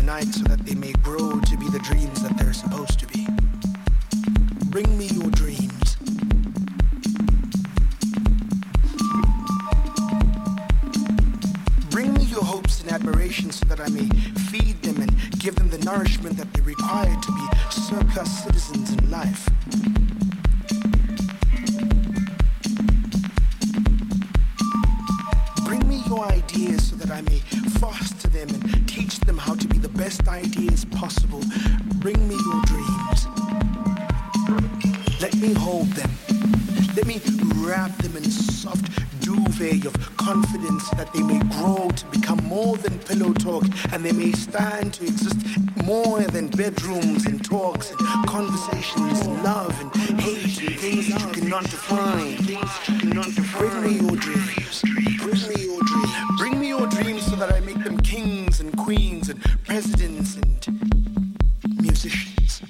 unite so that they may grow to be the dreams that they're supposed to be. Bring me your dreams. Bring me your hopes and admirations so that I may feed them and give them the nourishment that they require to be surplus citizens in life. Bring me your ideas so that I may foster them and teach them how to be the best ideas possible. Bring me your dreams. Let me hold them. Let me wrap them in a soft duvet of confidence so that they may grow to become more than pillow talk, and they may stand to exist more than bedrooms and talks and conversations and love and hate and things that you cannot define. Bring me your dreams. Bring me your dreams. Bring me your dreams so that I make them kings and queens and presidents and musicians.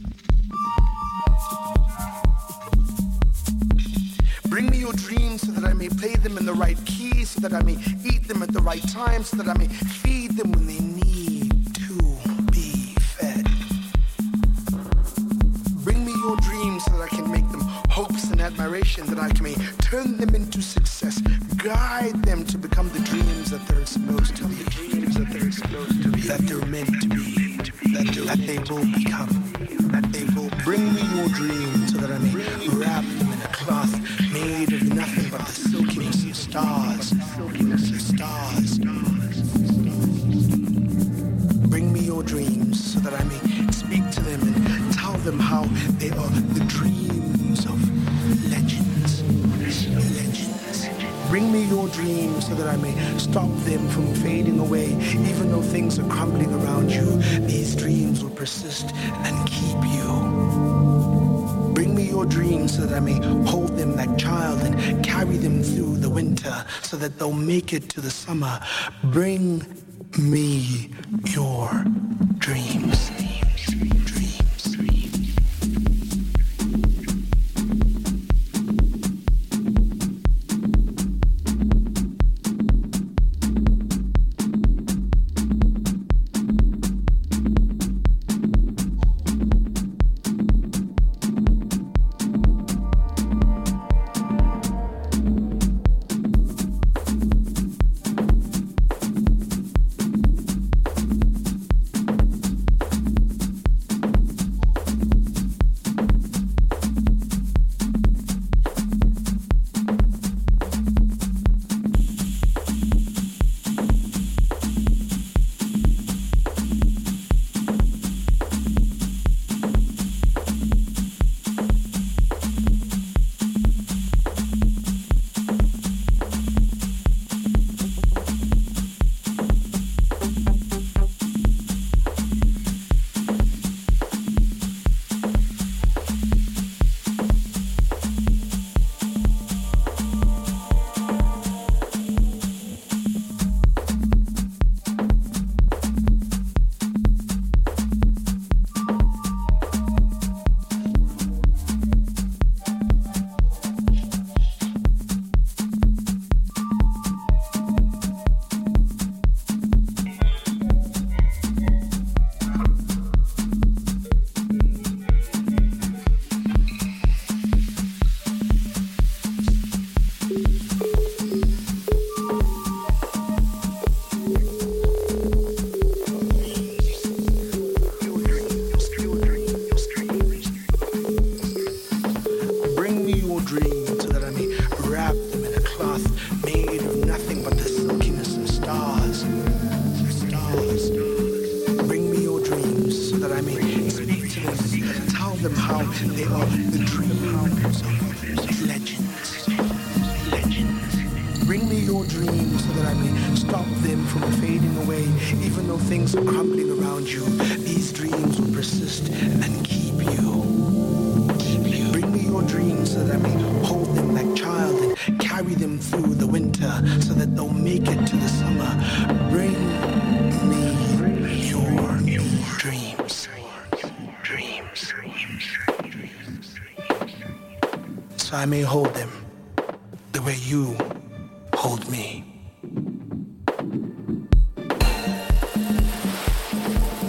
Bring me your dreams so that I may play them in the right key, so that I may eat them at the right time, so that I may feed them when they need to be fed. Bring me your dreams so that I can make them hopes and admiration, that I may turn them into success, guide them to become the dreams that they're supposed to be, that they're meant to be, that they will become, that they will. Bring me your dreams so that I may wrap them in a cloth made of nothing but the silkiness of stars. Bring me your dreams so that I may speak to them and tell them how they are the dreams of legends. Bring me your dreams so that I may stop them from fading away. Even though things are crumbling around you, these dreams will persist and keep you. Bring me your dreams so that I may hold them like child and carry them through the winter so that they'll make it to the summer. Bring me your dreams. I may hold them the way you hold me.